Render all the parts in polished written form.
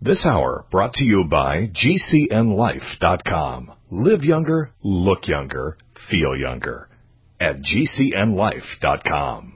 This hour brought to you by GCNLife.com. Live younger, look younger, feel younger at GCNLife.com.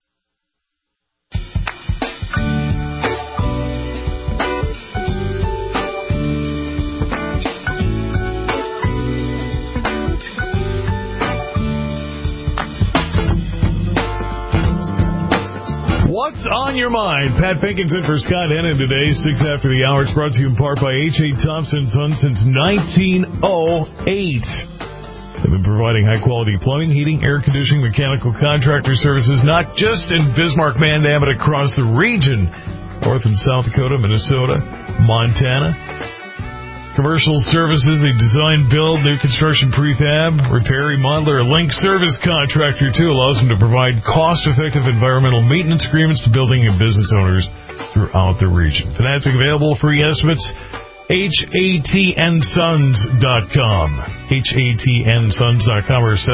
What's on your mind? Pat Pinkinson for Scott Hennon today, 6 after the hour. It's brought to you in part by H.A. Thompson & Sons since 1908. They've been providing high-quality plumbing, heating, air conditioning, mechanical contractor services, not just in Bismarck, Mandan, but across the region. North and South Dakota, Minnesota, Montana. Commercial services, they design, build, new construction, prefab, repair, remodeler, a link service contractor, too, allows them to provide cost-effective environmental maintenance agreements to building and business owners throughout the region. Financing available, free estimates, HATNSons.com. HATNSons.com or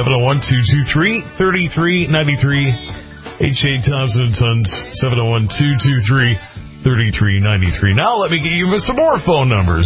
701-223-3393. H.A. Thompson & Sons, 701-223-3393. Now let me give you some more phone numbers.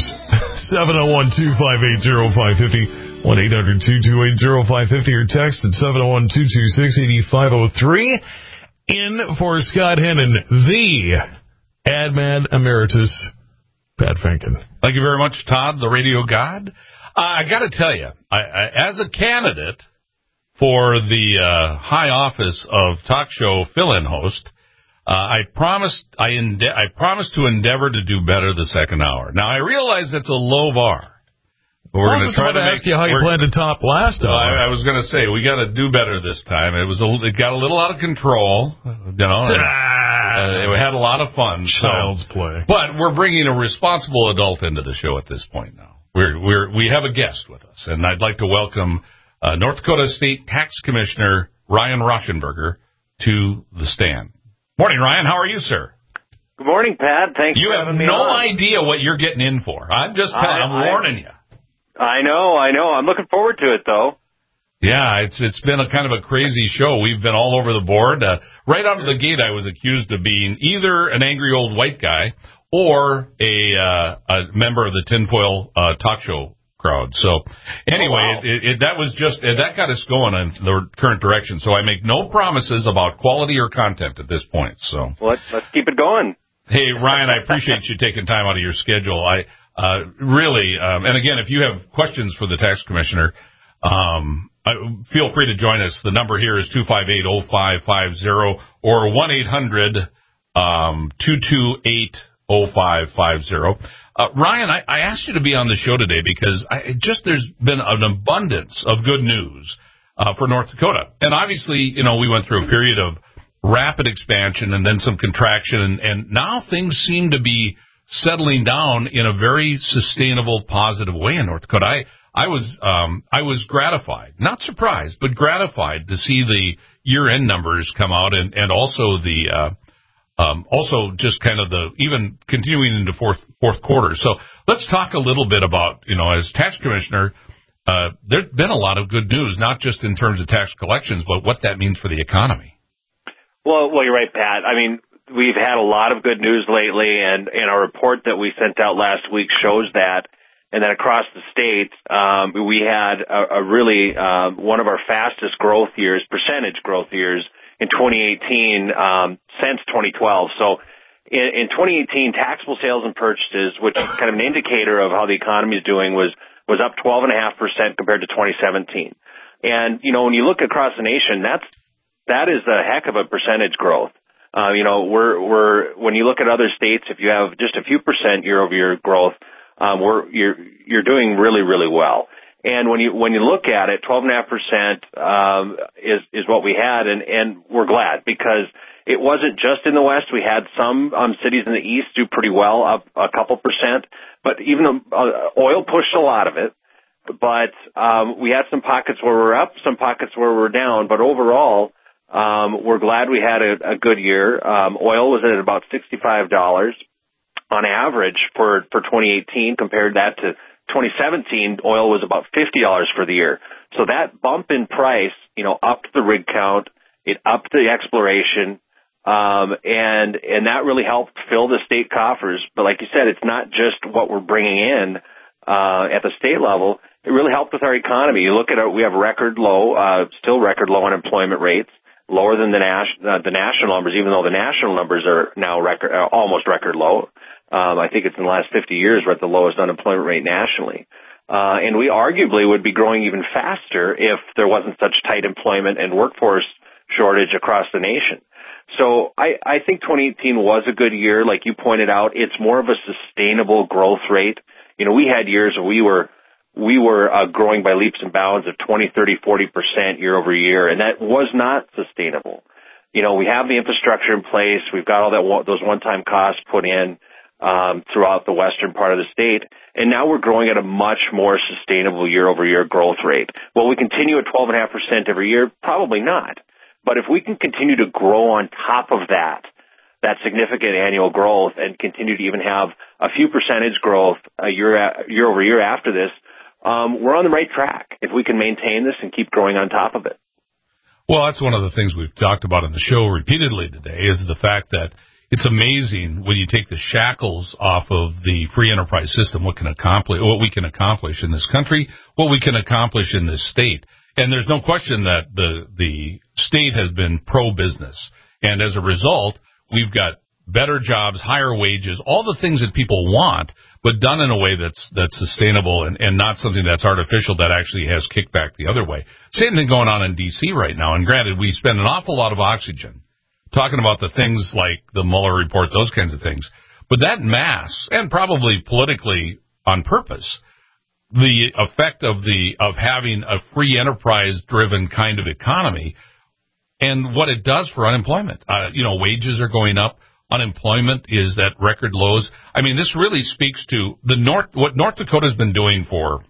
701-258-0550, 1-800-228-0550, or text at 701-226-8503. In for Scott Hennon, the Adman Emeritus, Pat Finken. Thank you very much, Todd, the radio god. I got to tell you, I, as a candidate for the high office of talk show fill-in host, I promised to endeavor to do better the second hour. Now, I realize that's a low bar. We're going to try to ask you how you plan to top last hour. I was going to say, we got to do better this time. It got a little out of control, you know. We had a lot of fun. Child's play. But we're bringing a responsible adult into the show at this point now. We have a guest with us, and I'd like to welcome North Dakota State Tax Commissioner Ryan Rauschenberger to the stand. Morning, Ryan. How are you, sir? Good morning, Pat. Thanks for having me on. You have no idea what you're getting in for. I'm warning you. I know. I'm looking forward to it, though. Yeah, it's been a kind of a crazy show. We've been all over the board. Right out of the gate, I was accused of being either an angry old white guy or a member of the tinfoil talk show crowd. So anyway, that got us going in the current direction. So I make no promises about quality or content at this point. So let's keep it going. Hey, Ryan, I appreciate you taking time out of your schedule. I really, and again, if you have questions for the tax commissioner, feel free to join us. The number here is 258-0550 or 1-800-228-0550. Ryan, I asked you to be on the show today because there's been an abundance of good news for North Dakota. And obviously, we went through a period of rapid expansion and then some contraction, and now things seem to be settling down in a very sustainable, positive way in North Dakota. I was gratified, not surprised, but gratified to see the year-end numbers come out, and also also just kind of even continuing into fourth quarter. So let's talk a little bit about, as tax commissioner, there's been a lot of good news, not just in terms of tax collections, but what that means for the economy. Well, you're right, Pat. I mean, we've had a lot of good news lately, and our report that we sent out last week shows that. And then across the state, we had a really one of our fastest growth years, percentage growth years, in 2018 since 2012. So in 2018, taxable sales and purchases, which is kind of an indicator of how the economy is doing, was up 12.5% compared to 2017. And when you look across the nation, that is a heck of a percentage growth. When you look at other states, if you have just a few percent year-over-year growth, you're doing really, really well. And when you look at it, 12.5% is what we had, and we're glad because it wasn't just in the West. We had some cities in the East do pretty well, up a couple percent, but even oil pushed a lot of it. But we had some pockets where we're up, some pockets where we're down. But overall, we're glad we had a good year. Oil was at about $65 on average for 2018. Compared that to 2017, oil was about $50 for the year. So that bump in price, upped the rig count, it upped the exploration, And that really helped fill the state coffers. But like you said, it's not just what we're bringing in, at the state level. It really helped with our economy. You look at we have still record low unemployment rates, lower than the national numbers, even though the national numbers are now almost record low. I think it's in the last 50 years we're at the lowest unemployment rate nationally. And we arguably would be growing even faster if there wasn't such tight employment and workforce shortage across the nation. So I think 2018 was a good year. Like you pointed out, it's more of a sustainable growth rate. You know, we had years where we were growing by leaps and bounds of 20, 30, 40% year over year, and that was not sustainable. You know, we have the infrastructure in place. We've got all those one-time costs put in throughout the western part of the state, and now we're growing at a much more sustainable year-over-year growth rate. Will we continue at 12.5% every year? Probably not. But if we can continue to grow on top of that significant annual growth, and continue to even have a few percentage growth year over year after this, we're on the right track if we can maintain this and keep growing on top of it. Well, that's one of the things we've talked about on the show repeatedly today, is the fact that it's amazing when you take the shackles off of the free enterprise system, what we can accomplish in this country, what we can accomplish in this state. And there's no question that the state has been pro-business. And as a result, we've got better jobs, higher wages, all the things that people want, but done in a way that's sustainable and not something that's artificial that actually has kickback the other way. Same thing going on in D.C. right now. And granted, we spend an awful lot of oxygen talking about the things like the Mueller report, those kinds of things. But that mass, and probably politically on purpose, the effect of having a free enterprise-driven kind of economy and what it does for unemployment. Wages are going up. Unemployment is at record lows. I mean, this really speaks to what North Dakota's been doing for,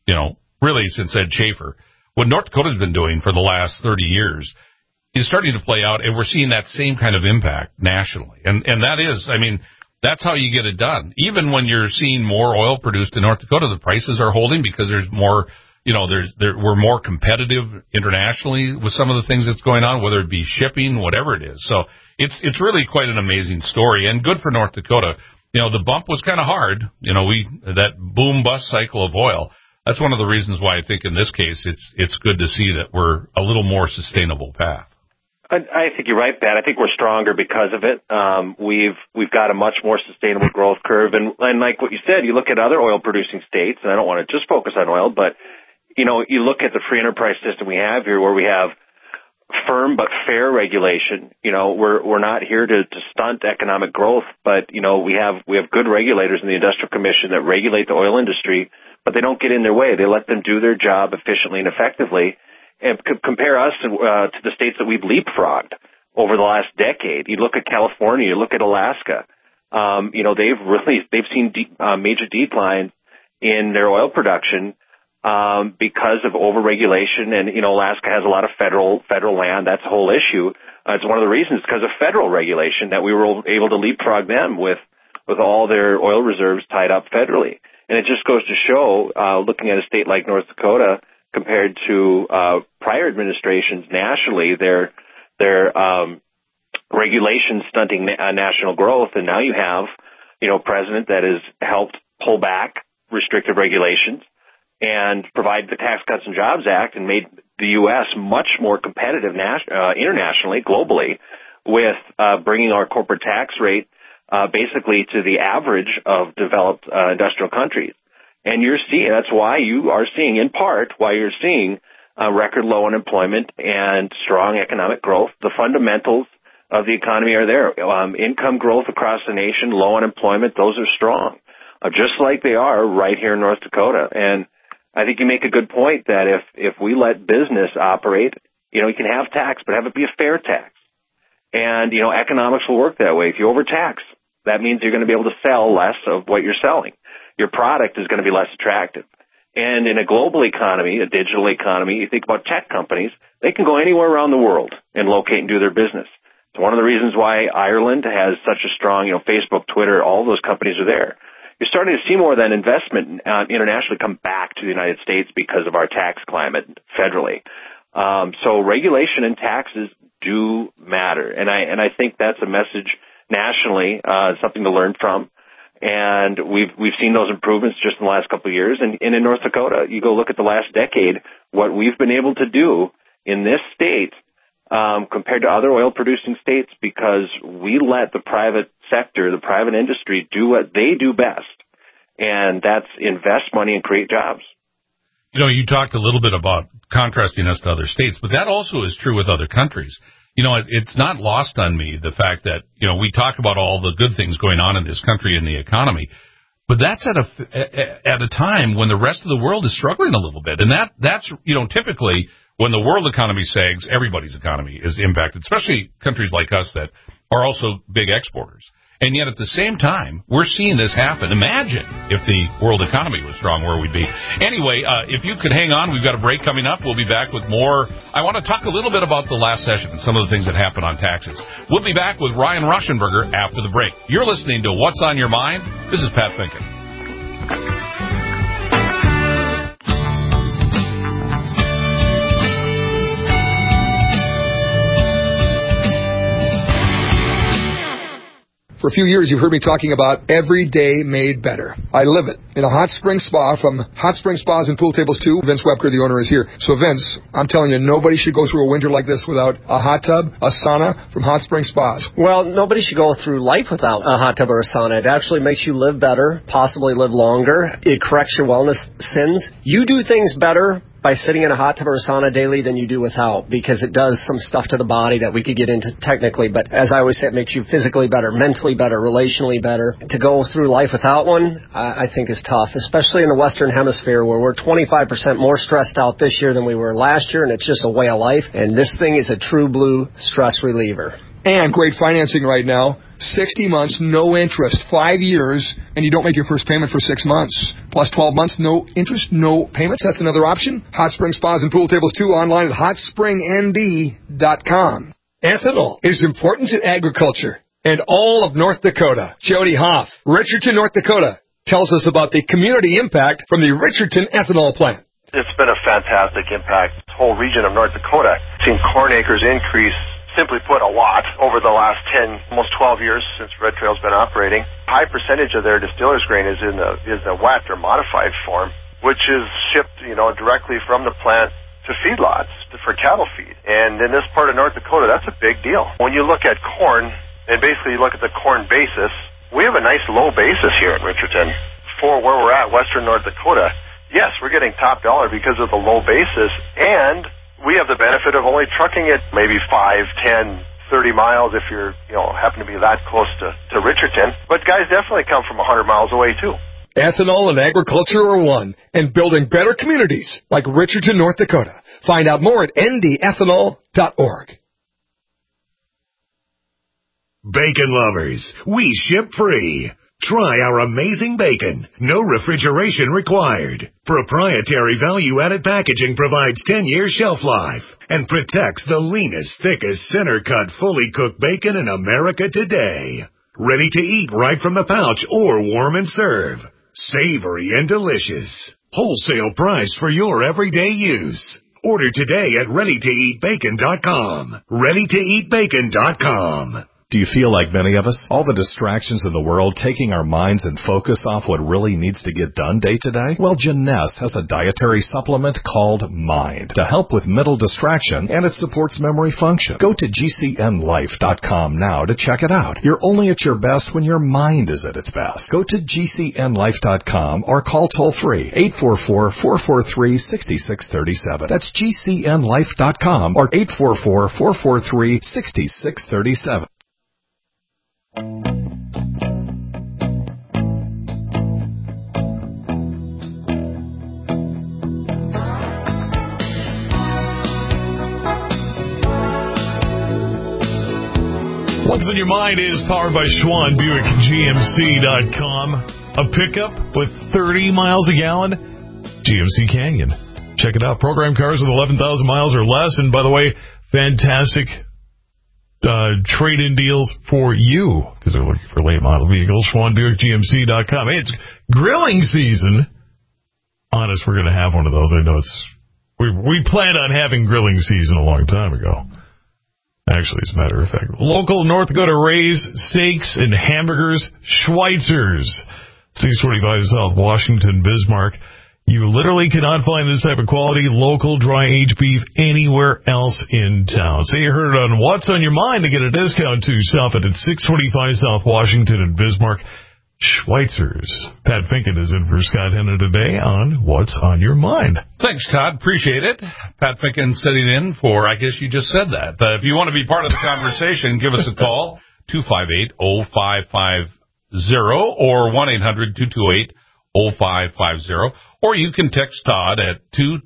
really since Ed Schaefer. What North Dakota's been doing for the last 30 years is starting to play out, and we're seeing that same kind of impact nationally. And that is, that's how you get it done. Even when you're seeing more oil produced in North Dakota, the prices are holding because there's more, we're more competitive internationally with some of the things that's going on, whether it be shipping, whatever it is. So it's really quite an amazing story, and good for North Dakota. The bump was kind of hard. That boom bust cycle of oil. That's one of the reasons why I think in this case it's good to see that we're a little more sustainable path. I think you're right, Pat. I think we're stronger because of it. We've got a much more sustainable growth curve, and like what you said, you look at other oil-producing states, and I don't want to just focus on oil, but you look at the free enterprise system we have here, where we have firm but fair regulation. We're not here to stunt economic growth, but we have good regulators in the Industrial Commission that regulate the oil industry, but they don't get in their way. They let them do their job efficiently and effectively. And compare us to the states that we've leapfrogged over the last decade. You look at California, you look at Alaska. They've seen major declines in their oil production because of overregulation. And Alaska has a lot of federal land. That's a whole issue. It's one of the reasons because of federal regulation that we were able to leapfrog them with all their oil reserves tied up federally. And it just goes to show, looking at a state like North Dakota, compared to prior administrations nationally, their regulation stunting national growth, and now you have a president that has helped pull back restrictive regulations and provide the Tax Cuts and Jobs Act and made the U.S. much more competitive internationally, globally, with bringing our corporate tax rate basically to the average of developed industrial countries. And that's why you're seeing record low unemployment and strong economic growth. The fundamentals of the economy are there. Income growth across the nation, low unemployment, those are strong, just like they are right here in North Dakota. And I think you make a good point that if we let business operate, you can have tax, but have it be a fair tax. And, economics will work that way. If you overtax, that means you're going to be able to sell less of what you're selling. Your product is going to be less attractive. And in a global economy, a digital economy, you think about tech companies, they can go anywhere around the world and locate and do their business. It's one of the reasons why Ireland has such a strong, Facebook, Twitter, all those companies are there. You're starting to see more of that investment internationally come back to the United States because of our tax climate federally. So regulation and taxes do matter. And I think that's a message nationally, something to learn from. And we've seen those improvements just in the last couple of years. And in North Dakota, you go look at the last decade, what we've been able to do in this state compared to other oil-producing states, because we let the private sector, the private industry, do what they do best, and that's invest money and create jobs. You know, you talked a little bit about contrasting us to other states, but that also is true with other countries. You know, it's not lost on me, the fact that, you know, we talk about all the good things going on in this country and the economy, but that's at a time when the rest of the world is struggling a little bit. And that's, you know, typically when the world economy sags, everybody's economy is impacted, especially countries like us that are also big exporters. And yet at the same time, we're seeing this happen. Imagine if the world economy was strong, where we'd be. Anyway, if you could hang on, we've got a break coming up. We'll be back with more. I want to talk a little bit about the last session and some of the things that happened on taxes. We'll be back with Ryan Ruschenberger after the break. You're listening to What's on Your Mind. This is Pat Finken. For a few years, you've heard me talking about every day made better. I live it. In a hot spring spa from Hot Spring Spas and Pool Tables 2, Vince Webker, the owner, is here. So, Vince, I'm telling you, nobody should go through a winter like this without a hot tub, a sauna from Hot Spring Spas. Well, nobody should go through life without a hot tub or a sauna. It actually makes you live better, possibly live longer. It corrects your wellness sins. You do things better by sitting in a hot tub or a sauna daily than you do without, because it does some stuff to the body that we could get into technically, but as I always say, it makes you physically better, mentally better, relationally better. To go through life without one, I think is tough, especially in the Western Hemisphere, where we're 25% more stressed out this year than we were last year, and it's just a way of life, and this thing is a true blue stress reliever. And great financing right now. 60 months, no interest, 5 years, and you don't make your first payment for 6 months. Plus 12 months, no interest, no payments. That's another option. Hot Spring Spas and Pool Tables 2 online at hotspringnd.com. Ethanol is important to agriculture and all of North Dakota. Jody Hoff, Richardson, North Dakota, tells us about the community impact from the Richardson ethanol plant. It's been a fantastic impact. The whole region of North Dakota, seen corn acres increase, simply put, a lot over the last 10, almost 12 years since Red Trail's been operating. High percentage of their distiller's grain is in the wet or modified form, which is shipped, directly from the plant to feedlots for cattle feed. And in this part of North Dakota, that's a big deal. When you look at corn, and basically you look at the corn basis, we have a nice low basis here at Richardson for where we're at, Western North Dakota. Yes, we're getting top dollar because of the low basis, and we have the benefit of only trucking it maybe 5, 10, 30 miles if you're, happen to be that close to Richardson. But guys definitely come from 100 miles away, too. Ethanol and agriculture are one, and building better communities like Richardson, North Dakota. Find out more at ndethanol.org. Bacon lovers, we ship free. Try our amazing bacon. No refrigeration required. Proprietary value-added packaging provides 10-year shelf life and protects the leanest, thickest, center-cut, fully cooked bacon in America today. Ready to eat right from the pouch or warm and serve. Savory and delicious. Wholesale price for your everyday use. Order today at ReadyToEatBacon.com. ReadyToEatBacon.com. Do you feel like many of us? All the distractions in the world taking our minds and focus off what really needs to get done day to day? Well, Jeunesse has a dietary supplement called Mind to help with mental distraction, and it supports memory function. Go to GCNLife.com now to check it out. You're only at your best when your mind is at its best. Go to GCNLife.com or call toll-free 844-443-6637. That's GCNLife.com or 844-443-6637. What's on Your Mind is powered by Schwann Buick GMC.com. A pickup with 30 miles a gallon? GMC Canyon. Check it out. Program cars with 11,000 miles or less. And by the way, fantastic trade-in deals for you, because they're looking for late model vehicles. SchwannBuickGMC.com. Hey, it's grilling season. Honest, we're going to have one of those. I know we planned on having grilling season a long time ago. Actually, as a matter of fact, local North Dakota Rays, steaks, and hamburgers, Schweitzer's, 625 South Washington, Bismarck. You literally cannot find this type of quality, local, dry-aged beef anywhere else in town. So you heard it on What's on Your Mind to get a discount to stop it at 625 South Washington in Bismarck. Schweitzer's. Pat Finken is in for Scott Henna today on What's on Your Mind. Thanks, Todd. Appreciate it. Pat Finken sitting in for, I guess you just said that. If you want to be part of the conversation, give us a call, 258-0550 or 1-800-228-0550. Or you can text Todd at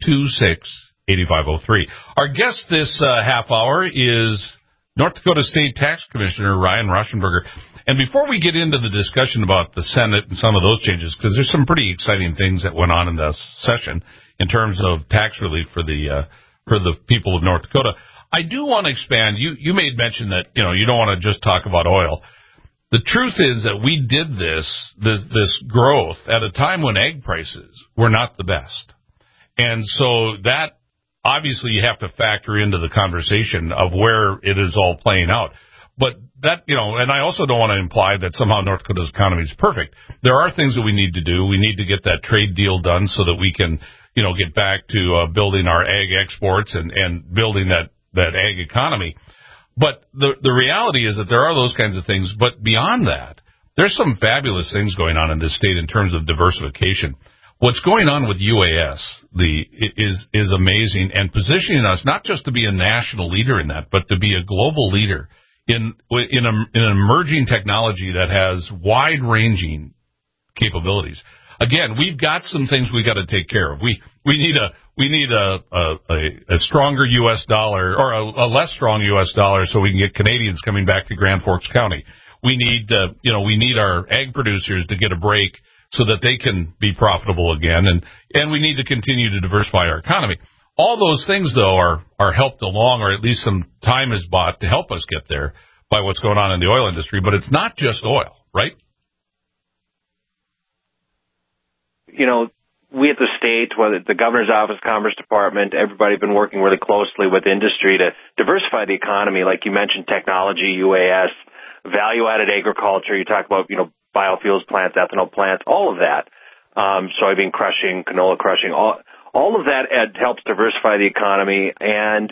226-8503. Our guest this half hour is North Dakota State Tax Commissioner Ryan Rauschenberger. And before we get into the discussion about the Senate and some of those changes, because there's some pretty exciting things that went on in this session in terms of tax relief for the people of North Dakota, I do want to expand. You made mention that you don't want to just talk about oil. The truth is that we did this growth at a time when egg prices were not the best, and so that obviously you have to factor into the conversation of where it is all playing out. But that, and I also don't want to imply that somehow North Dakota's economy is perfect. There are things that we need to do. We need to get that trade deal done so that we can, get back to building our ag exports and building that ag economy. But the reality is that there are those kinds of things. But beyond that, there's some fabulous things going on in this state in terms of diversification. What's going on with UAS is amazing and positioning us not just to be a national leader in that, but to be a global leader in an emerging technology that has wide-ranging capabilities. Again, we've got some things we got to take care of. We need a stronger U.S. dollar or a less strong U.S. dollar so we can get Canadians coming back to Grand Forks County. We need our ag producers to get a break so that they can be profitable again, and we need to continue to diversify our economy. All those things, though, are helped along, or at least some time is bought to help us get there by what's going on in the oil industry. But it's not just oil, right? We at the state, whether the governor's office, Commerce Department, everybody been working really closely with industry to diversify the economy. Like you mentioned, technology, UAS, value-added agriculture. You talk about, biofuels plants, ethanol plants, all of that, soybean crushing, canola crushing, all of that helps diversify the economy, and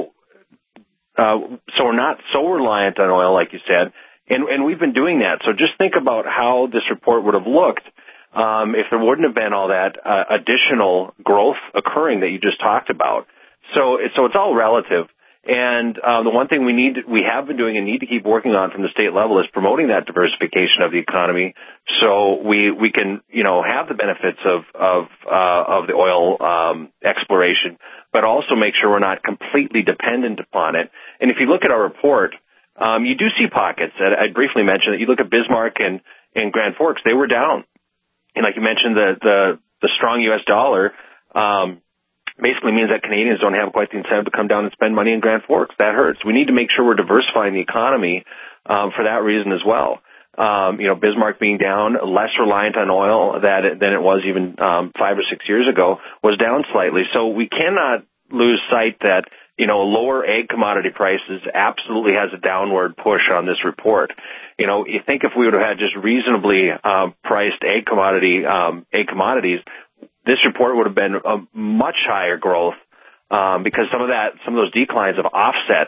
so we're not so reliant on oil, like you said, and we've been doing that. So just think about how this report would have looked if there wouldn't have been all that additional growth occurring that you just talked about. So it's all relative. And the one thing we have been doing and need to keep working on from the state level is promoting that diversification of the economy, so we can have the benefits of the oil exploration, but also make sure we're not completely dependent upon it. And if you look at our report, you do see pockets. I briefly mentioned that you look at Bismarck and Grand Forks, they were down, and like you mentioned, the strong U.S. dollar. Basically means that Canadians don't have quite the incentive to come down and spend money in Grand Forks. That hurts. We need to make sure we're diversifying the economy for that reason as well. Bismarck being down, less reliant on oil than it was even 5 or 6 years ago, was down slightly. So we cannot lose sight that lower ag commodity prices absolutely has a downward push on this report. You think if we would have had just reasonably priced ag commodities, this report would have been a much higher growth because some of those declines have offset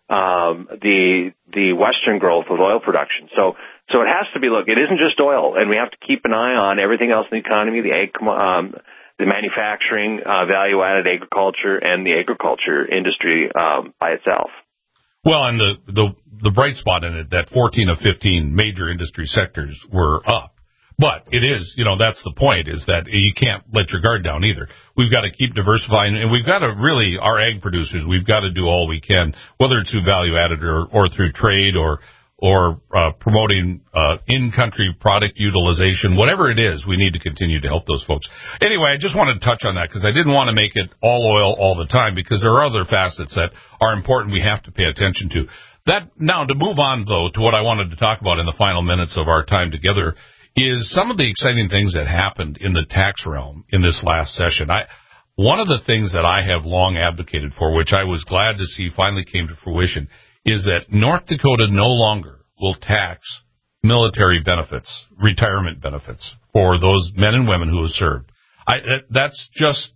the Western growth of oil production. So it has to be, look, it isn't just oil, and we have to keep an eye on everything else in the economy, the manufacturing, value-added agriculture, and the agriculture industry by itself. Well, and the bright spot in it, that 14 of 15 major industry sectors were up. But it is, that's the point, is that you can't let your guard down either. We've got to keep diversifying, and we've got to really, our ag producers, we've got to do all we can, whether it's through value added or through trade or promoting in-country product utilization, whatever it is, we need to continue to help those folks. Anyway, I just wanted to touch on that because I didn't want to make it all oil all the time, because there are other facets that are important we have to pay attention to. Now, to move on, though, to what I wanted to talk about in the final minutes of our time together is some of the exciting things that happened in the tax realm in this last session. One of the things that I have long advocated for, which I was glad to see finally came to fruition, is that North Dakota no longer will tax military benefits, retirement benefits for those men and women who have served. That's just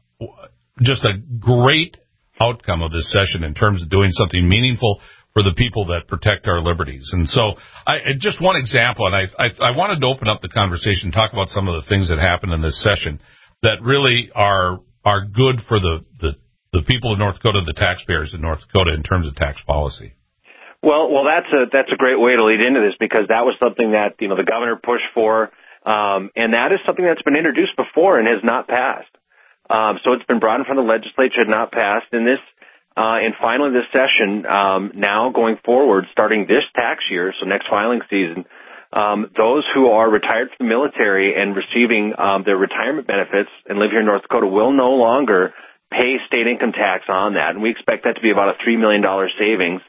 a great outcome of this session in terms of doing something meaningful for the people that protect our liberties. And so just one example, and I wanted to open up the conversation, talk about some of the things that happened in this session that really are good for the people of North Dakota, the taxpayers in North Dakota in terms of tax policy. Well, that's a great way to lead into this, because that was something that, the governor pushed for, and that is something that's been introduced before and has not passed. So it's been brought in front of the legislature and not passed. And finally this session, now going forward, starting this tax year, so next filing season, those who are retired from the military and receiving their retirement benefits and live here in North Dakota will no longer pay state income tax on that. And we expect that to be about a $3 million savings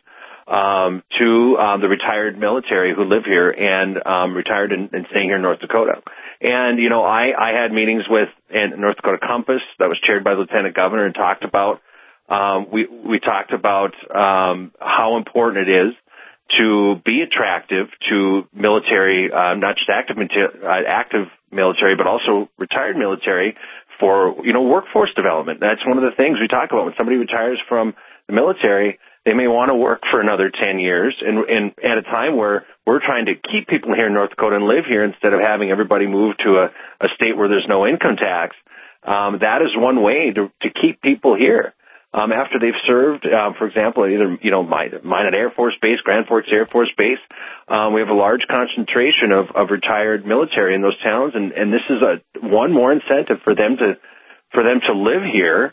to the retired military who live here and retired and staying here in North Dakota. And, I had meetings with North Dakota Compass that was chaired by the Lieutenant Governor and talked about we talked about how important it is to be attractive to military, not just active military, but also retired military for, workforce development. That's one of the things we talk about. When somebody retires from the military, they may want to work for another 10 years, and at a time where we're trying to keep people here in North Dakota and live here instead of having everybody move to a state where there's no income tax. That is one way to keep people here. After they've served, for example, either, Minot Air Force Base, Grand Forks Air Force Base, we have a large concentration of retired military in those towns, and this is one more incentive for them to live here,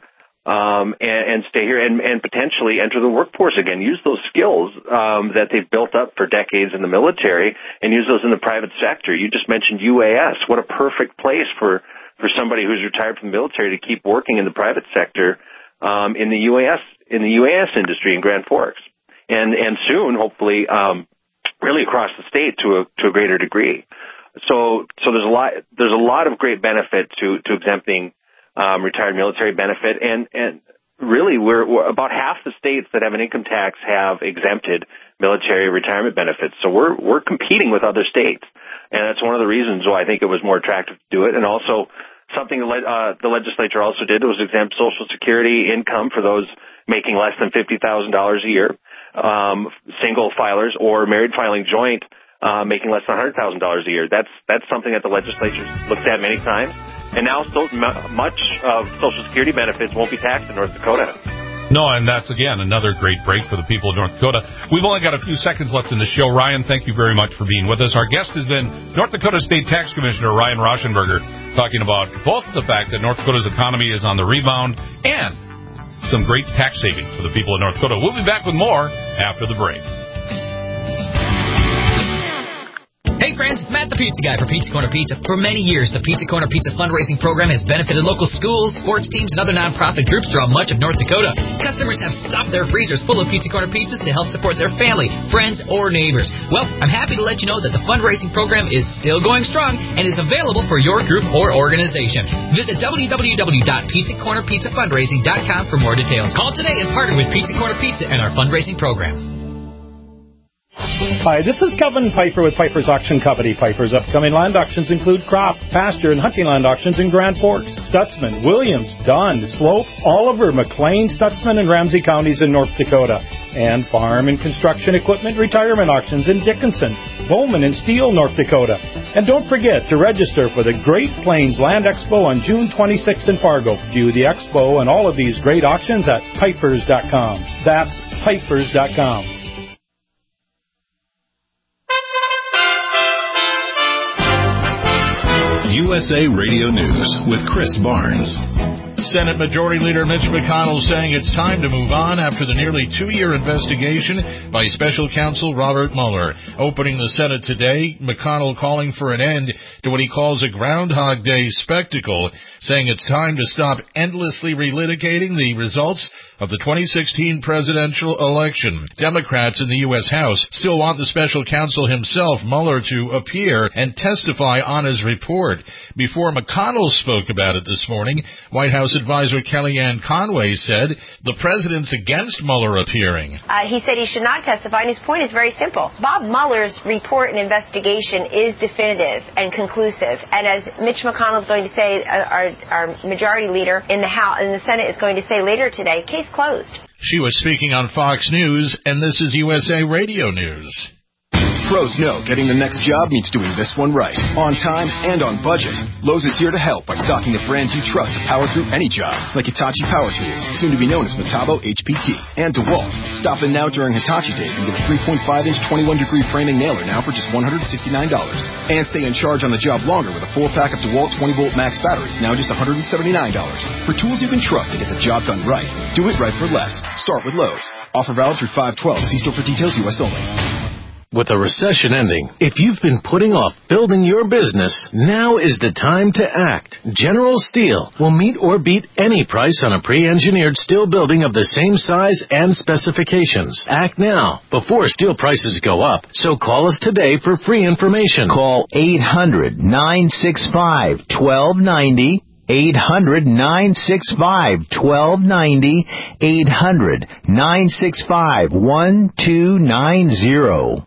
and stay here and potentially enter the workforce again, use those skills, that they've built up for decades in the military and use those in the private sector. You just mentioned UAS. What a perfect place for somebody who's retired from the military to keep working in the private sector, in the UAS industry in Grand Forks, and soon, hopefully, really across the state to a greater degree. So there's a lot of great benefit to exempting retired military benefit, and really we're about half the states that have an income tax have exempted military retirement benefits. So we're competing with other states, and that's one of the reasons why I think it was more attractive to do it, and also. Something the legislature also did was exempt Social Security income for those making less than $50,000 a year, single filers, or married filing joint making less than $100,000 a year. That's something that the legislature looked at many times, and now much of Social Security benefits won't be taxed in North Dakota. No, and that's, again, another great break for the people of North Dakota. We've only got a few seconds left in the show. Ryan, thank you very much for being with us. Our guest has been North Dakota State Tax Commissioner Ryan Rauschenberger, talking about both the fact that North Dakota's economy is on the rebound and some great tax savings for the people of North Dakota. We'll be back with more after the break. Hey friends, it's Matt the Pizza Guy for Pizza Corner Pizza. For many years, the Pizza Corner Pizza fundraising program has benefited local schools, sports teams, and other nonprofit groups throughout much of North Dakota. Customers have stuffed their freezers full of Pizza Corner pizzas to help support their family, friends, or neighbors. Well, I'm happy to let you know that the fundraising program is still going strong and is available for your group or organization. Visit www.pizzacornerpizzafundraising.com for more details. Call today and partner with Pizza Corner Pizza and our fundraising program. Hi, this is Kevin Pfeiffer with Pfeiffer's Auction Company. Pfeiffer's upcoming land auctions include crop, pasture, and hunting land auctions in Grand Forks, Stutzman, Williams, Dunn, Slope, Oliver, McLean, Stutzman, and Ramsey counties in North Dakota, and farm and construction equipment retirement auctions in Dickinson, Bowman, and Steele, North Dakota. And don't forget to register for the Great Plains Land Expo on June 26th in Fargo. View the expo and all of these great auctions at Pfeiffers.com. That's Pfeiffers.com. USA Radio News with Chris Barnes. Senate Majority Leader Mitch McConnell saying it's time to move on after the nearly 2-year investigation by Special Counsel Robert Mueller. Opening the Senate today, McConnell calling for an end to what he calls a Groundhog Day spectacle, saying it's time to stop endlessly relitigating the results of the 2016 presidential election. Democrats in the U.S. House still want the special counsel himself, Mueller, to appear and testify on his report. Before McConnell spoke about it this morning, White House advisor Kellyanne Conway said the president's against Mueller appearing. He said he should not testify, and his point is very simple. Bob Mueller's report and investigation is definitive and conclusive. And as Mitch McConnell is going to say, our majority leader in the Senate is going to say later today, case closed. She was speaking on Fox News, and this is USA Radio News. Pros know getting the next job means doing this one right, on time and on budget. Lowe's is here to help by stocking the brands you trust to power through any job, like Hitachi Power Tools, soon to be known as Metabo HPT, and DeWalt. Stop in now during Hitachi Days and get a 3.5-inch 21-degree framing nailer now for just $169. And stay in charge on the job longer with a full pack of DeWalt 20-volt max batteries, now just $179. For tools you can trust to get the job done right, do it right for less. Start with Lowe's. Offer valid through 5/12. See store for details, U.S. only. With a recession ending, if you've been putting off building your business, now is the time to act. General Steel will meet or beat any price on a pre-engineered steel building of the same size and specifications. Act now, before steel prices go up. So call us today for free information. Call 800-965-1290. 800-965-1290. 800-965-1290.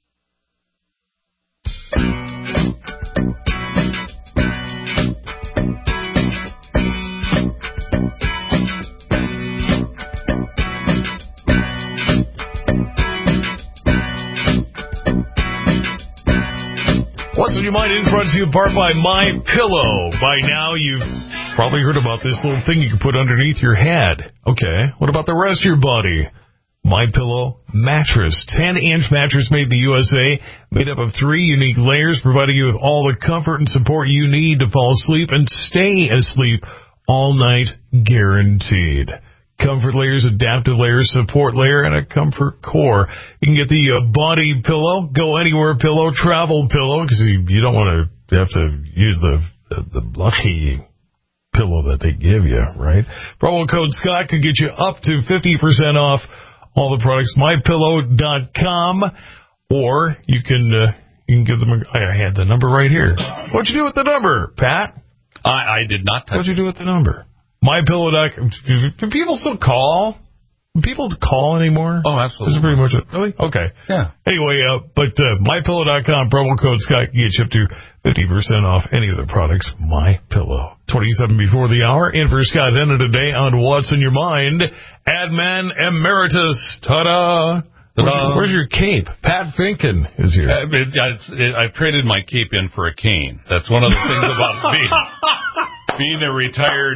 What's on Your Mind is brought to you in part by MyPillow. By now, you've probably heard about this little thing you can put underneath your head. Okay, what about the rest of your body? MyPillow mattress. 10-inch mattress made in the USA, made up of 3 unique layers, providing you with all the comfort and support you need to fall asleep and stay asleep all night, guaranteed. Comfort layers, adaptive layers, support layer, and a comfort core. You can get the body pillow, go anywhere pillow, travel pillow, because you don't want to have to use the lucky pillow that they give you, right? Promo code Scott could get you up to 50% off all the products. MyPillow.com, or you can give them. I had the number right here. What'd you do with the number, Pat? I did not touch. What'd you do with the number? MyPillow.com. Do people still call? Do people call anymore? Oh, absolutely. This is pretty much it. Really? Okay. Yeah. Anyway, but MyPillow.com, promo code Scott can get you up to 50% off any of the products. MyPillow. 27 before the hour. In for Scott Denton today on What's in Your Mind. Adman Emeritus. Ta-da! Where's your cape? Pat Finken is here. I've traded my cape in for a cane. That's one of the things about being a retired,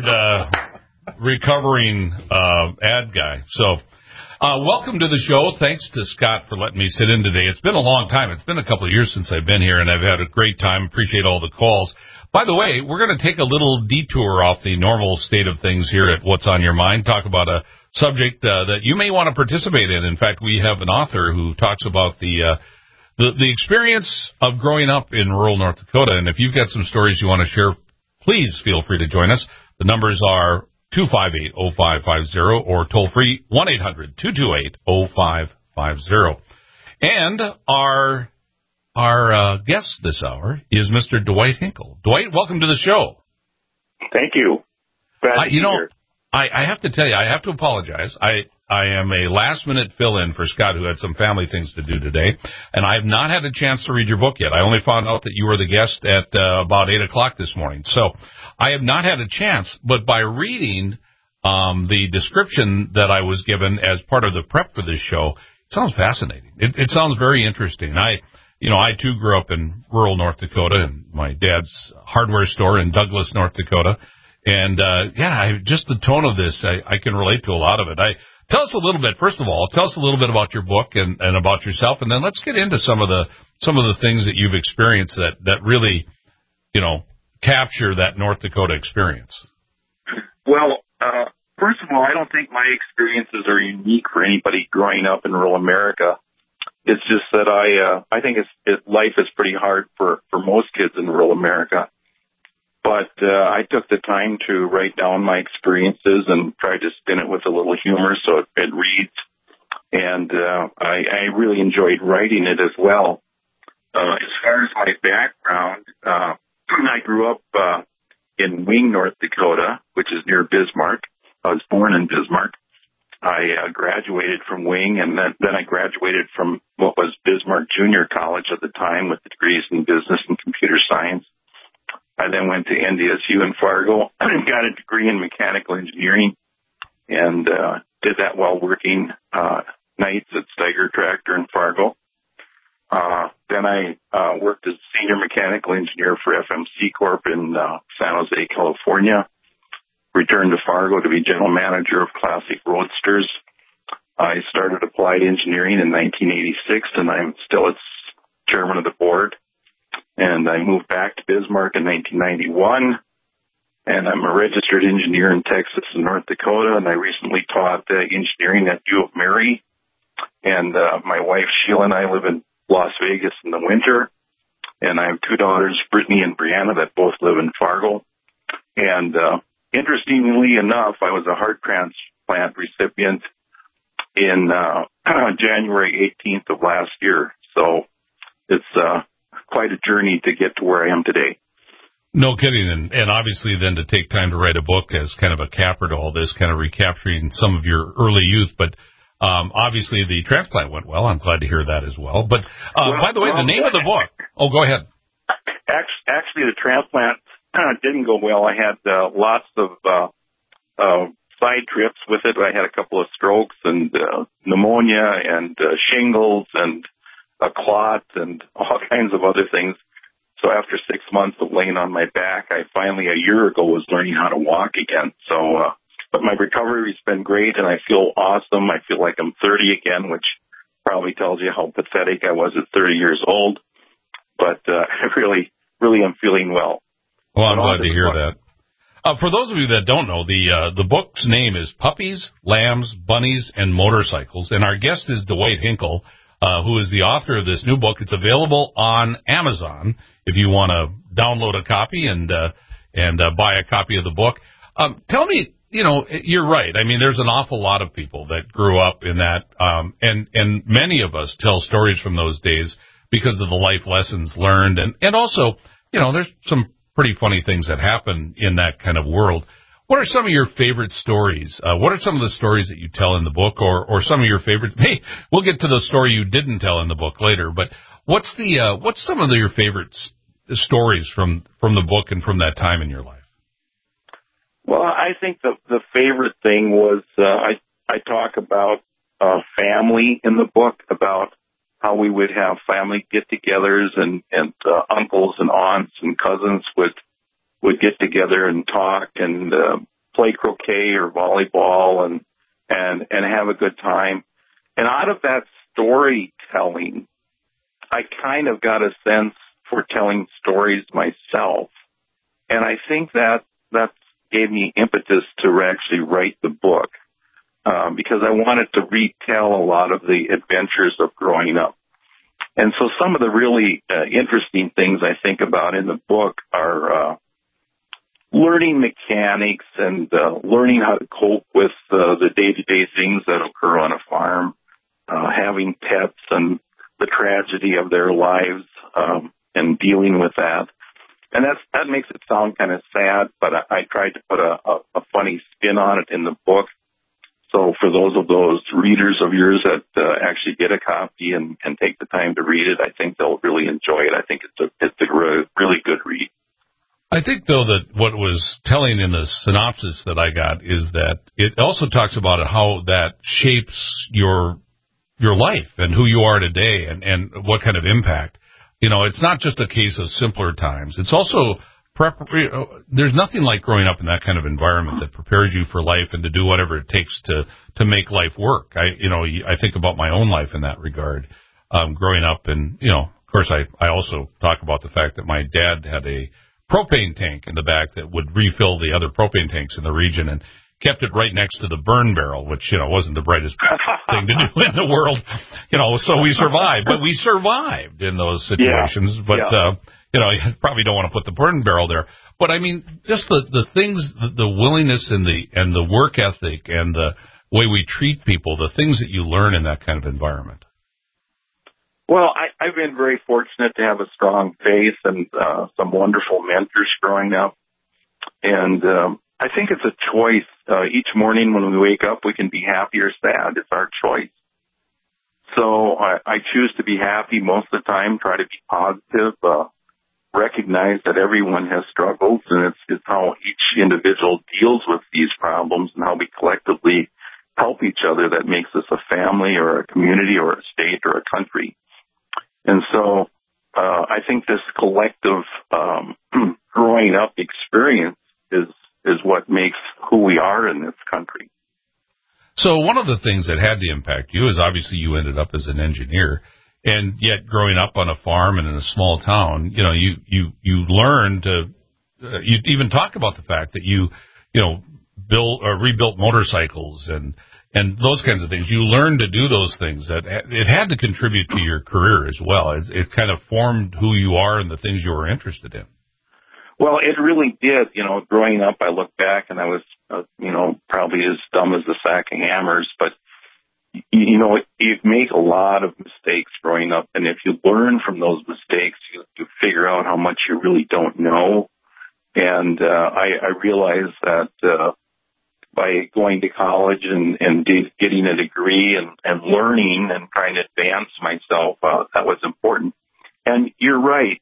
recovering ad guy. So, welcome to the show. Thanks to Scott for letting me sit in today. It's been a long time. It's been a couple of years since I've been here, and I've had a great time. Appreciate all the calls. By the way, we're going to take a little detour off the normal state of things here at What's on Your Mind, talk about a subject that you may want to participate in. In fact, we have an author who talks about the experience of growing up in rural North Dakota, and if you've got some stories you want to share, please feel free to join us. The numbers are 258-0550 or toll free 1-800-228-0550. And our guest this hour is Mr. Dwight Hinkle. Dwight, welcome to the show. Thank you. Glad to be here. I have to tell you, I have to apologize. I am a last-minute fill-in for Scott, who had some family things to do today, and I have not had a chance to read your book yet. I only found out that you were the guest at about 8 o'clock this morning. So I have not had a chance, but by reading the description that I was given as part of the prep for this show, it sounds fascinating. It sounds very interesting. I too grew up in rural North Dakota, and my dad's hardware store in Douglas, North Dakota. And, just the tone of this, I can relate to a lot of it. Tell us a little bit, first of all, about your book and about yourself, and then let's get into some of the things that you've experienced that really, capture that North Dakota experience. Well, first of all, I don't think my experiences are unique for anybody growing up in rural America. It's just that I think life is pretty hard for most kids in rural America. But But I took the time to write down my experiences and tried to spin it with a little humor so it reads. And I really enjoyed writing it as well. As far as my background, I grew up in Wing, North Dakota, which is near Bismarck. I was born in Bismarck. I graduated from Wing, and then I graduated from what was Bismarck Junior College at the time with degrees in business and computer science. I then went to NDSU in Fargo, got a degree in mechanical engineering, and did that while working nights at Steiger Tractor in Fargo. Then I worked as senior mechanical engineer for FMC Corp in San Jose, California. Returned to Fargo to be general manager of Classic Roadsters. I started Applied Engineering in 1986, and I'm still its chairman of the board. And I moved back to Bismarck in 1991, and I'm a registered engineer in Texas and North Dakota, and I recently taught engineering at U of Mary. And my wife, Sheila, and I live in Las Vegas in the winter, and I have two daughters, Brittany and Brianna, that both live in Fargo. And interestingly enough, I was a heart transplant recipient in January 18th of last year. So it's quite a journey to get to where I am today. No kidding. And obviously then to take time to write a book as kind of a capper to all this, kind of recapturing some of your early youth. But obviously the transplant went well. I'm glad to hear that as well. But by the way, the name of the book. Oh, go ahead. Actually, the transplant didn't go well. I had lots of side trips with it. I had a couple of strokes and pneumonia and shingles and a clot and all kinds of other things. So after 6 months of laying on my back, I finally, a year ago, was learning how to walk again. So, but my recovery's been great, and I feel awesome. I feel like I'm 30 again, which probably tells you how pathetic I was at 30 years old. But I really am feeling well. Well, I'm glad to hear that. For those of you that don't know, the book's name is Puppies, Lambs, Bunnies, and Motorcycles, and our guest is Dwight Hinkle, who is the author of this new book. It's available on Amazon if you want to download a copy and buy a copy of the book. Tell me, you're right. I mean, there's an awful lot of people that grew up in that, and many of us tell stories from those days because of the life lessons learned, and also, there's some pretty funny things that happen in that kind of world. What are some of your favorite stories? What are some of the stories that you tell in the book, or some of your favorite? Hey, we'll get to the story you didn't tell in the book later. But what's some of your favorite stories from the book and from that time in your life? Well, I think the favorite thing was I talk about family in the book, about how we would have family get-togethers and uncles and aunts and cousins would get together and talk and play croquet or volleyball and have a good time. And out of that storytelling, I kind of got a sense for telling stories myself. And I think that gave me impetus to actually write the book, because I wanted to retell a lot of the adventures of growing up. And so some of the really interesting things I think about in the book are learning mechanics and learning how to cope with the day-to-day things that occur on a farm, having pets and the tragedy of their lives, and dealing with that. And that makes it sound kind of sad, but I tried to put a funny spin on it in the book. So for those readers of yours that actually get a copy and take the time to read it, I think they'll really enjoy it. I think it's a really good read. I think, though, that what was telling in the synopsis that I got is that it also talks about how that shapes your life and who you are today and what kind of impact. It's not just a case of simpler times. It's also there's nothing like growing up in that kind of environment that prepares you for life and to do whatever it takes to make life work. I think about my own life in that regard, growing up, and of course I also talk about the fact that my dad had a propane tank in the back that would refill the other propane tanks in the region and kept it right next to the burn barrel, which wasn't the brightest thing to do in the world, so we survived. But we survived in those situations. Yeah. But you probably don't want to put the burn barrel there. But I mean, just the things, the willingness and the work ethic and the way we treat people, the things that you learn in that kind of environment. Well, I've been very fortunate to have a strong faith and some wonderful mentors growing up. And I think it's a choice. Each morning when we wake up, we can be happy or sad. It's our choice. So I choose to be happy most of the time, try to be positive, recognize that everyone has struggles, and it's how each individual deals with these problems and how we collectively help each other that makes us a family or a community or a state or a country. And so I think this collective growing up experience is what makes who we are in this country. So one of the things that had to impact you is obviously you ended up as an engineer, and yet growing up on a farm and in a small town, you learned to, you even talk about the fact that you built or rebuilt motorcycles and those kinds of things. You learned to do those things. That it had to contribute to your career as well. It kind of formed who you are and the things you were interested in. Well, it really did. Growing up, I look back and I was, probably as dumb as a sack of hammers, but, you make a lot of mistakes growing up. And if you learn from those mistakes, you figure out how much you really don't know. And, I realized that, by going to college and getting a degree and learning and trying to advance myself, that was important. And you're right.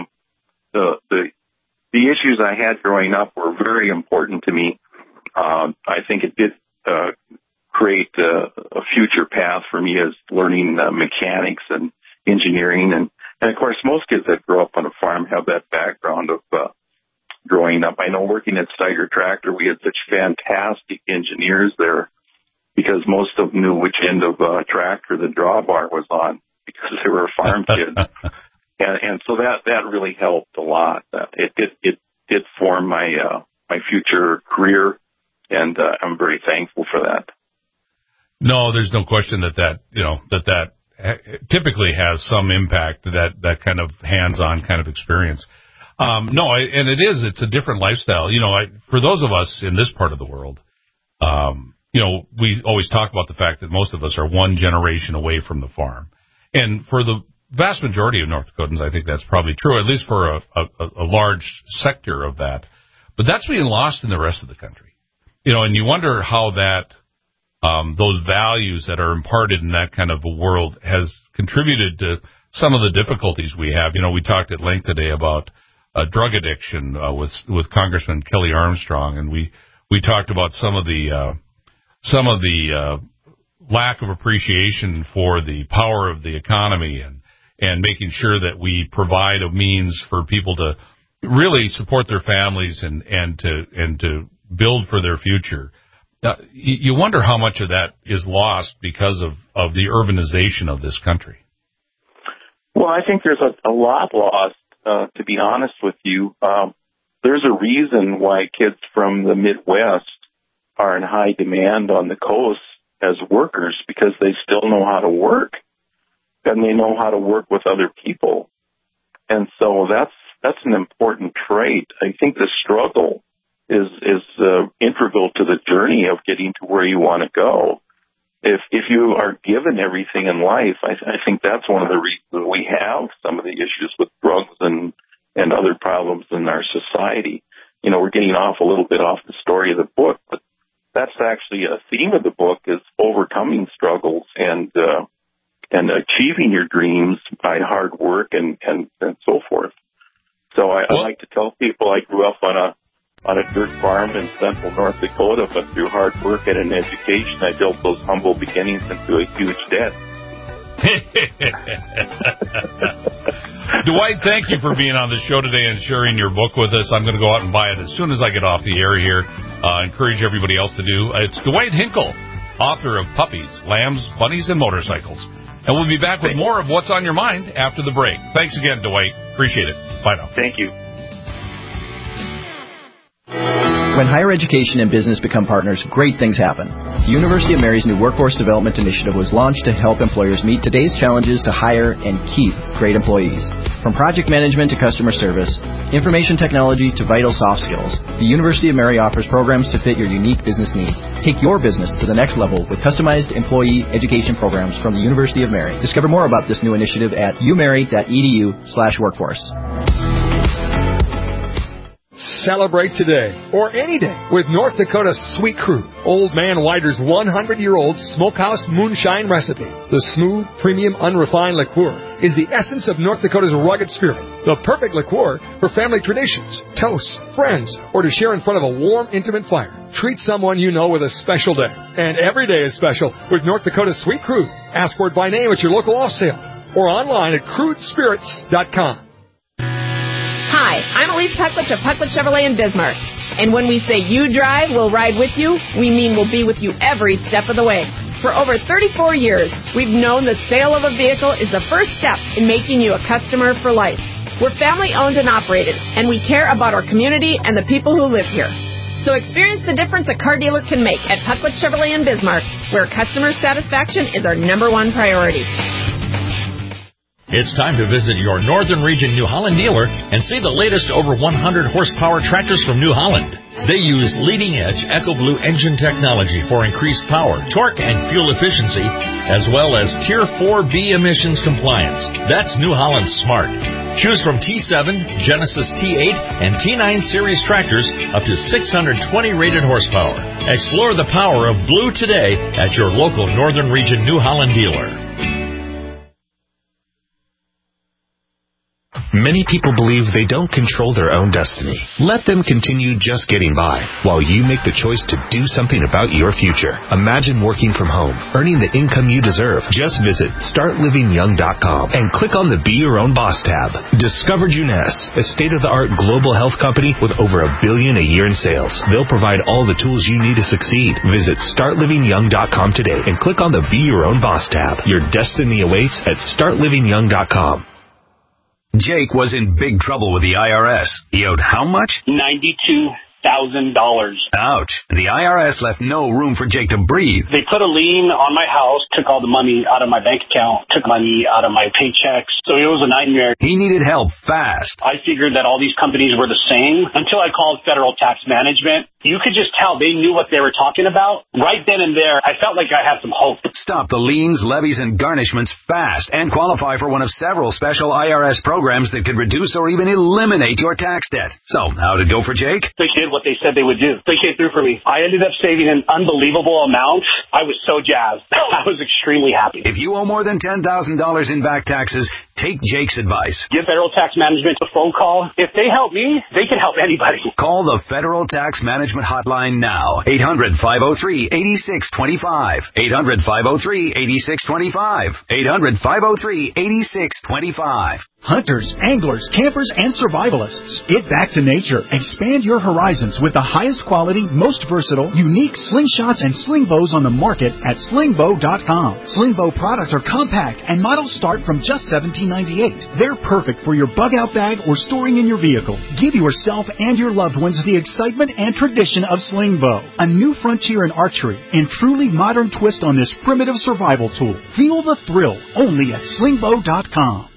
The issues I had growing up were very important to me. I think it did create a future path for me as learning mechanics and engineering. And of course, most kids that grow up on a farm have that background of growing up. I know working at Steiger Tractor, we had such fantastic engineers there because most of them knew which end of tractor the drawbar was on because they were farm kids. And so that really helped a lot. It did form my future career, and I'm very thankful for that. No, there's no question that typically has some impact, that kind of hands-on kind of experience. It's a different lifestyle. For those of us in this part of the world, we always talk about the fact that most of us are one generation away from the farm. And for the vast majority of North Dakotans, I think that's probably true, at least for a large sector of that. But that's being lost in the rest of the country. And you wonder how that, those values that are imparted in that kind of a world has contributed to some of the difficulties we have. We talked at length today about drug addiction with Congressman Kelly Armstrong, and we talked about some of the lack of appreciation for the power of the economy and making sure that we provide a means for people to really support their families and to build for their future. You wonder how much of that is lost because of the urbanization of this country. Well, I think there's a lot lost. To be honest with you, there's a reason why kids from the Midwest are in high demand on the coast as workers, because they still know how to work and they know how to work with other people. And so that's an important trait. I think the struggle is integral to the journey of getting to where you want to go. If you are given everything in life, I think that's one of the reasons we have some of the issues with drugs and other problems in our society. We're getting a little bit off the story of the book, but that's actually a theme of the book, is overcoming struggles and achieving your dreams by hard work and so forth. So I like to tell people I grew up on a dirt farm in central North Dakota, but through hard work and an education, I built those humble beginnings into a huge debt. Dwight, thank you for being on the show today and sharing your book with us. I'm going to go out and buy it as soon as I get off the air here. Encourage everybody else to do. It's Dwight Hinkle, author of Puppies, Lambs, Bunnies, and Motorcycles. And we'll be back with more of What's on Your Mind after the break. Thanks again, Dwight. Appreciate it. Bye now. Thank you. When higher education and business become partners, great things happen. The University of Mary's new Workforce Development Initiative was launched to help employers meet today's challenges to hire and keep great employees. From project management to customer service, information technology to vital soft skills, the University of Mary offers programs to fit your unique business needs. Take your business to the next level with customized employee education programs from the University of Mary. Discover more about this new initiative at umary.edu/workforce. Celebrate today, or any day, with North Dakota's Sweet Crew, Old Man Wider's 100-year-old smokehouse moonshine recipe. The smooth, premium, unrefined liqueur is the essence of North Dakota's rugged spirit. The perfect liqueur for family traditions, toasts, friends, or to share in front of a warm, intimate fire. Treat someone you know with a special day. And every day is special with North Dakota's Sweet Crew. Ask for it by name at your local off sale or online at crudespirits.com. Hi, I'm Elise Pucklich of Pucklich Chevrolet in Bismarck. And when we say you drive, we'll ride with you, we mean we'll be with you every step of the way. For over 34 years, we've known the sale of a vehicle is the first step in making you a customer for life. We're family owned and operated, and we care about our community and the people who live here. So experience the difference a car dealer can make at Pucklich Chevrolet in Bismarck, where customer satisfaction is our #1 priority. It's time to visit your Northern Region New Holland dealer and see the latest over 100 horsepower tractors from New Holland. They use leading-edge EcoBlue engine technology for increased power, torque, and fuel efficiency, as well as Tier 4B emissions compliance. That's New Holland Smart. Choose from T7, Genesis T8, and T9 series tractors up to 620 rated horsepower. Explore the power of blue today at your local Northern Region New Holland dealer. Many people believe they don't control their own destiny. Let them continue just getting by while you make the choice to do something about your future. Imagine working from home, earning the income you deserve. Just visit StartLivingYoung.com and click on the Be Your Own Boss tab. Discover Juness, a state-of-the-art global health company with over $1 billion a year in sales. They'll provide all the tools you need to succeed. Visit StartLivingYoung.com today and click on the Be Your Own Boss tab. Your destiny awaits at StartLivingYoung.com. Jake was in big trouble with the IRS. He owed how much? $92,000. Ouch. The IRS left no room for Jake to breathe. They put a lien on my house, took all the money out of my bank account, took money out of my paychecks. So it was a nightmare. He needed help fast. I figured that all these companies were the same until I called Federal Tax Management. You could just tell they knew what they were talking about. Right then and there, I felt like I had some hope. Stop the liens, levies, and garnishments fast and qualify for one of several special IRS programs that could reduce or even eliminate your tax debt. So, how did it go for Jake? They did what they said they would do. They came through for me. I ended up saving an unbelievable amount. I was so jazzed. I was extremely happy. If you owe more than $10,000 in back taxes, take Jake's advice. Give Federal Tax Management a phone call. If they help me, they can help anybody. Call the Federal Tax Management hotline now. 800-503-8625. 800-503-8625. 800-503-8625. Hunters, anglers, campers, and survivalists. Get back to nature. Expand your horizons with the highest quality, most versatile, unique slingshots and sling bows on the market at slingbow.com. Slingbow products are compact and models start from just $17.98. They're perfect for your bug out bag or storing in your vehicle. Give yourself and your loved ones the excitement and tradition of Slingbow, a new frontier in archery and truly modern twist on this primitive survival tool. Feel the thrill only at slingbow.com.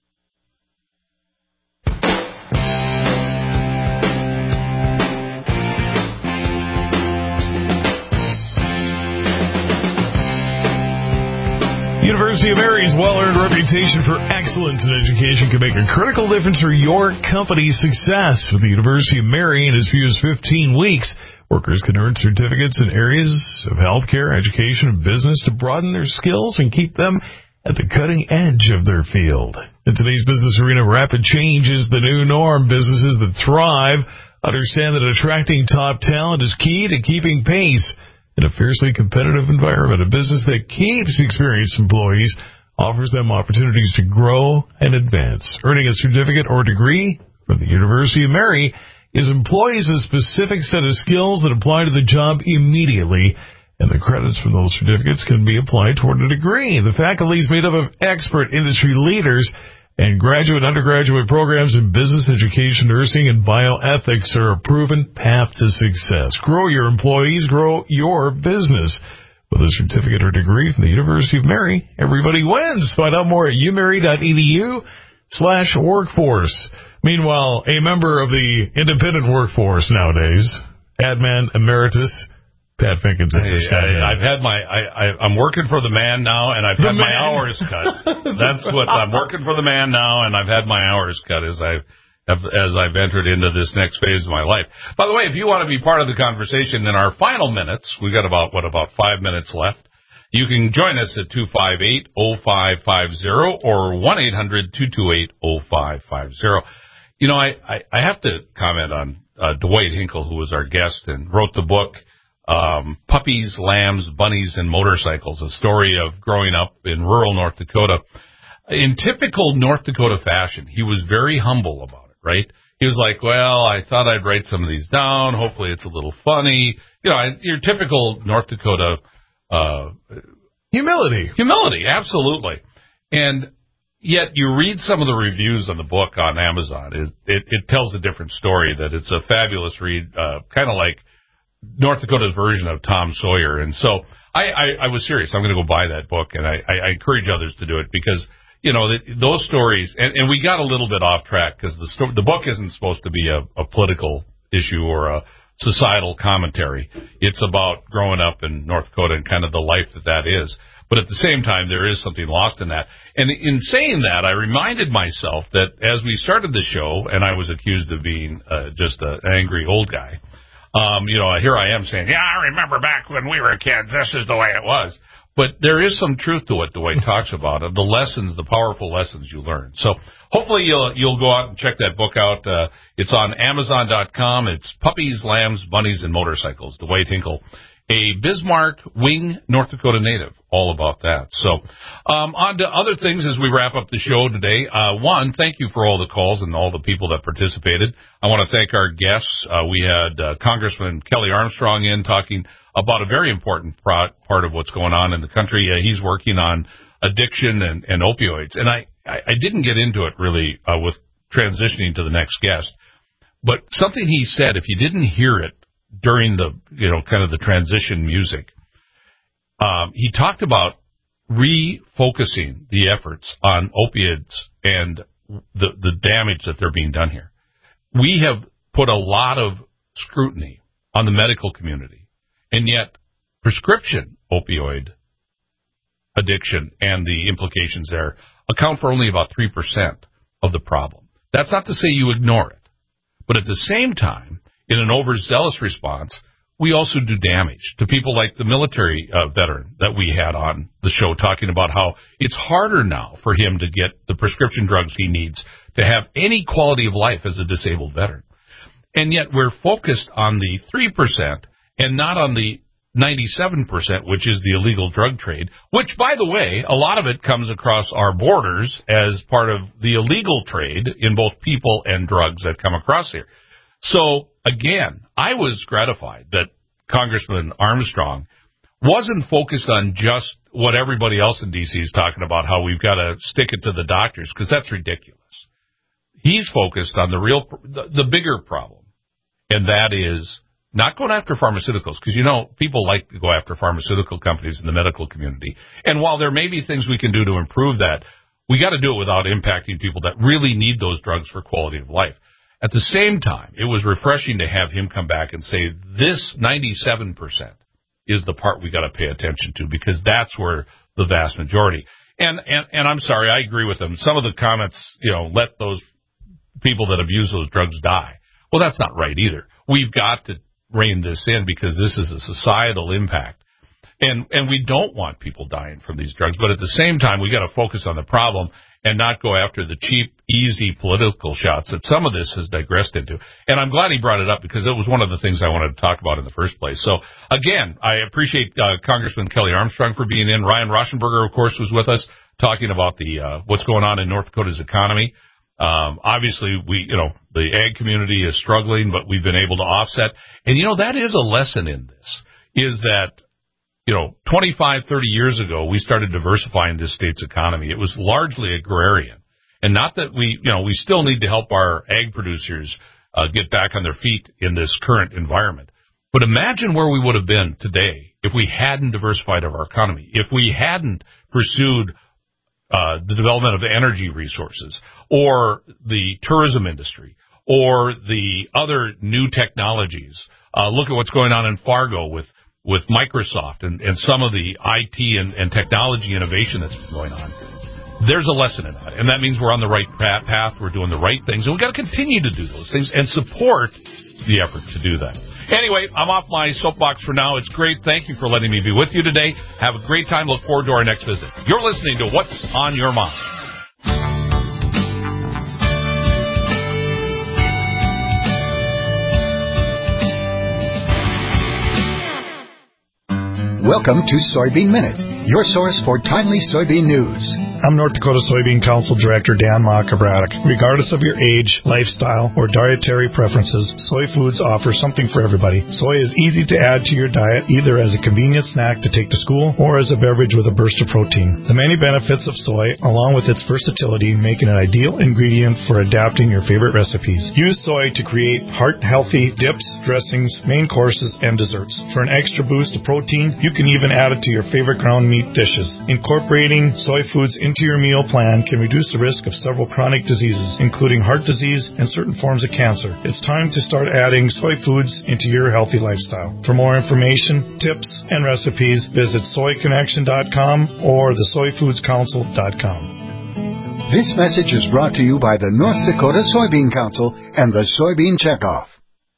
University of Mary's well-earned reputation for excellence in education can make a critical difference for your company's success. With the University of Mary, in as few as 15 weeks, workers can earn certificates in areas of healthcare, education, and business to broaden their skills and keep them at the cutting edge of their field. In today's business arena, rapid change is the new norm. Businesses that thrive understand that attracting top talent is key to keeping pace in a fiercely competitive environment. A business that keeps experienced employees offers them opportunities to grow and advance. Earning a certificate or degree from the University of Mary gives employees a specific set of skills that apply to the job immediately, and the credits from those certificates can be applied toward a degree. The faculty is made up of expert industry leaders And graduate and undergraduate programs in business education, nursing, and bioethics are a proven path to success. Grow your employees, grow your business. With a certificate or degree from the University of Mary, everybody wins. Find out more at umary.edu/workforce. Meanwhile, a member of the independent workforce nowadays, Adman Emeritus, Pat Finkins. I'm working for the man now, and I've had my hours cut. That's what I'm working for the man now, and I've had my hours cut as I've entered into this next phase of my life. By the way, if you want to be part of the conversation in our final minutes, we got about 5 minutes left. You can join us at 258-0550 or 1-800-228-0550. You know, I have to comment on Dwight Hinkle, who was our guest and wrote the book, Puppies, Lambs, Bunnies, and Motorcycles, a story of growing up in rural North Dakota. In typical North Dakota fashion, he was very humble about it, right? He was like, well, I thought I'd write some of these down. Hopefully it's a little funny. You know, your typical North Dakota Humility, absolutely. And yet you read some of the reviews on the book on Amazon. It tells a different story, that it's a fabulous read, kind of like North Dakota's version of Tom Sawyer. And so I was serious. I'm going to go buy that book, and I encourage others to do it because, you know, those stories, and we got a little bit off track because the book isn't supposed to be a political issue or a societal commentary. It's about growing up in North Dakota and kind of the life that is. But at the same time, there is something lost in that. And in saying that, I reminded myself that as we started the show, and I was accused of being just an angry old guy, you know, here I am saying, yeah, I remember back when we were kids, this is the way it was. But there is some truth to what Dwight talks about, of the lessons, the powerful lessons you learn. So hopefully you'll go out and check that book out. It's on Amazon.com. It's Puppies, Lambs, Bunnies, and Motorcycles, Dwight Hinkle, a Bismarck Wing, North Dakota native, all about that. So on to other things as we wrap up the show today. One, thank you for all the calls and all the people that participated. I want to thank our guests. We had Congressman Kelly Armstrong in talking about a very important part of what's going on in the country. He's working on addiction and opioids. And I didn't get into it really with transitioning to the next guest. But something he said, if you didn't hear it during the, you know, kind of the transition music, he talked about refocusing the efforts on opiates and the damage that they're being done here. We have put a lot of scrutiny on the medical community. And yet, prescription opioid addiction and the implications there account for only about 3% of the problem. That's not to say you ignore it. But at the same time, in an overzealous response, we also do damage to people like the military veteran that we had on the show talking about how it's harder now for him to get the prescription drugs he needs to have any quality of life as a disabled veteran. And yet we're focused on the 3% and not on the 97%, which is the illegal drug trade, which, by the way, a lot of it comes across our borders as part of the illegal trade in both people and drugs that come across here. So, again, I was gratified that Congressman Armstrong wasn't focused on just what everybody else in D.C. is talking about, how we've got to stick it to the doctors, because that's ridiculous. He's focused on the bigger problem, and that is not going after pharmaceuticals, because, you know, people like to go after pharmaceutical companies in the medical community. And while there may be things we can do to improve that, we got to do it without impacting people that really need those drugs for quality of life. At the same time, it was refreshing to have him come back and say, this 97% is the part we got to pay attention to, because that's where the vast majority. And I'm sorry, I agree with him. Some of the comments, you know, let those people that abuse those drugs die. Well, that's not right either. We've got to rein this in, because this is a societal impact. And we don't want people dying from these drugs. But at the same time, we got to focus on the problem and not go after the cheap, easy political shots that some of this has digressed into. And I'm glad he brought it up, because it was one of the things I wanted to talk about in the first place. So, again, I appreciate Congressman Kelly Armstrong for being in. Ryan Rauschenberger, of course, was with us talking about the what's going on in North Dakota's economy. Obviously, the ag community is struggling, but we've been able to offset. And, you know, that is a lesson in this, is that, 25, 30 years ago, we started diversifying this state's economy. It was largely agrarian. And not that we still need to help our ag producers get back on their feet in this current environment. But imagine where we would have been today if we hadn't diversified our economy, if we hadn't pursued the development of energy resources or the tourism industry or the other new technologies. Look at what's going on in Fargo with Microsoft and some of the IT and technology innovation that's been going on. There's a lesson in that, and that means we're on the right path, we're doing the right things, and we've got to continue to do those things and support the effort to do that. Anyway, I'm off my soapbox for now. It's great. Thank you for letting me be with you today. Have a great time. Look forward to our next visit. You're listening to What's on Your Mind. Welcome to Soybean Minute, your source for timely soybean news. I'm North Dakota Soybean Council Director Dan Maka-Braddock. Regardless of your age, lifestyle, or dietary preferences, soy foods offer something for everybody. Soy is easy to add to your diet, either as a convenient snack to take to school or as a beverage with a burst of protein. The many benefits of soy, along with its versatility, make it an ideal ingredient for adapting your favorite recipes. Use soy to create heart-healthy dips, dressings, main courses, and desserts. For an extra boost of protein, you can even add it to your favorite ground meat dishes. Incorporating soy foods into your meal plan can reduce the risk of several chronic diseases, including heart disease and certain forms of cancer. It's time to start adding soy foods into your healthy lifestyle. For more information, tips, and recipes, visit soyconnection.com or thesoyfoodscouncil.com. This message is brought to you by the North Dakota Soybean Council and the Soybean Checkoff.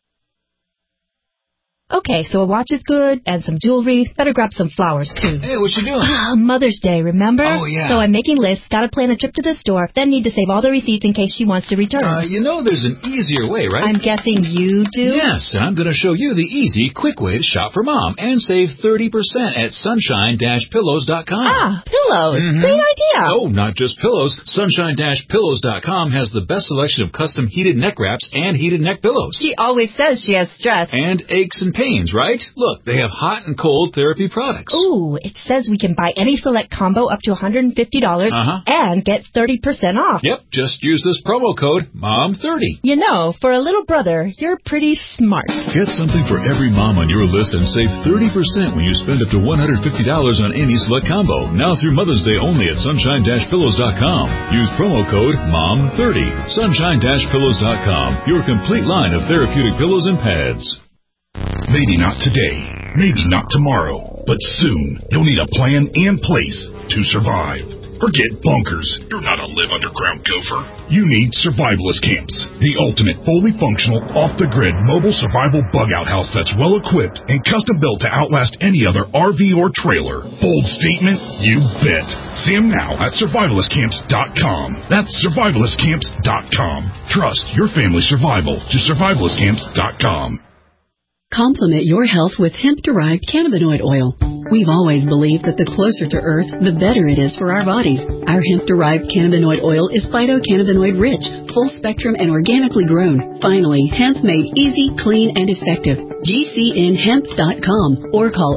Okay, so a watch is good, and some jewelry. Better grab some flowers, too. Hey, what you doing? Mother's Day, remember? Oh, yeah. So I'm making lists, gotta plan a trip to the store, then need to save all the receipts in case she wants to return. There's an easier way, right? I'm guessing you do? Yes, and I'm going to show you the easy, quick way to shop for Mom and save 30% at sunshine-pillows.com. Pillows. Great idea. Oh, not just pillows. Sunshine-pillows.com has the best selection of custom heated neck wraps and heated neck pillows. She always says she has stress. And aches and pains, right? Look, they have hot and cold therapy products. Ooh, it says we can buy any select combo up to $150 and get 30% off. Yep, just use this promo code MOM30. For a little brother, you're pretty smart. Get something for every mom on your list and save 30% when you spend up to $150 on any select combo. Now through Mother's Day only at sunshine-pillows.com. Use promo code MOM30. Sunshine-pillows.com. Your complete line of therapeutic pillows and pads. Maybe not today, maybe not tomorrow, but soon you'll need a plan in place to survive. Forget bunkers. You're not a live underground gopher. You need survivalist camps, the ultimate fully functional, off-the-grid mobile survival bug-out house that's well-equipped and custom-built to outlast any other RV or trailer. Bold statement? You bet. See them now at survivalistcamps.com. That's survivalistcamps.com. Trust your family's survival to survivalistcamps.com. Complement your health with hemp-derived cannabinoid oil. We've always believed that the closer to Earth, the better it is for our bodies. Our hemp-derived cannabinoid oil is phytocannabinoid-rich, full-spectrum, and organically grown. Finally, hemp made easy, clean, and effective. GCNhemp.com or call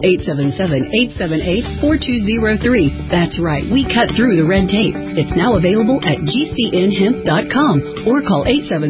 877-878-4203. That's right, we cut through the red tape. It's now available at GCNhemp.com or call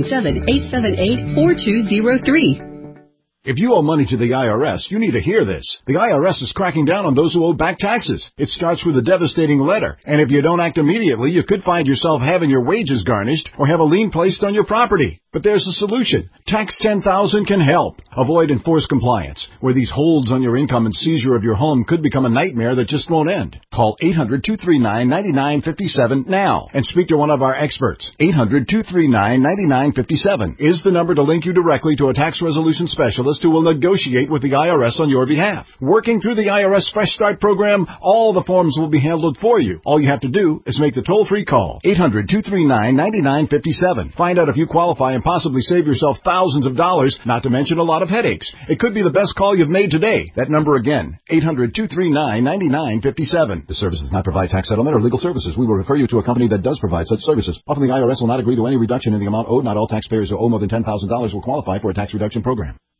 877-878-4203. If you owe money to the IRS, you need to hear this. The IRS is cracking down on those who owe back taxes. It starts with a devastating letter, and if you don't act immediately, you could find yourself having your wages garnished or have a lien placed on your property. But there's a solution. Tax 10,000 can help. Avoid enforced compliance, where these holds on your income and seizure of your home could become a nightmare that just won't end. Call 800-239-9957 now and speak to one of our experts. 800-239-9957 is the number to link you directly to a tax resolution specialist who will negotiate with the IRS on your behalf. Working through the IRS Fresh Start program, all the forms will be handled for you. All you have to do is make the toll-free call. 800-239-9957. Find out if you qualify and possibly save yourself thousands of dollars, not to mention a lot of headaches. It could be the best call you've made today. That number again, 800-239-9957. This service does not provide tax settlement or legal services. We will refer you to a company that does provide such services. Often the IRS will not agree to any reduction in the amount owed. Not all taxpayers who owe more than $10,000 will qualify for a tax reduction program.